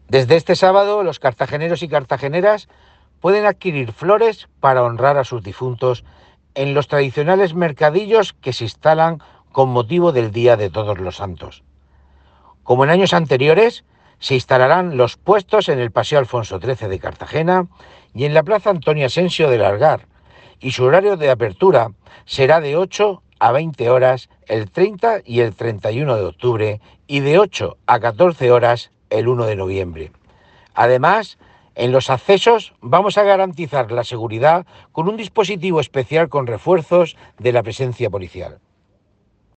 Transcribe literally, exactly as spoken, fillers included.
Desde este sábado, los cartageneros y cartageneras pueden adquirir flores para honrar a sus difuntos en los tradicionales mercadillos que se instalan con motivo del Día de Todos los Santos. Como en años anteriores, se instalarán los puestos en el Paseo Alfonso trece de Cartagena y en la Plaza Antonio Asensio de Largar, y su horario de apertura será de ocho a veinte horas el treinta y el treinta y uno de octubre y de ocho a catorce horas el uno de noviembre. Además, en los accesos vamos a garantizar la seguridad con un dispositivo especial con refuerzos de la presencia policial.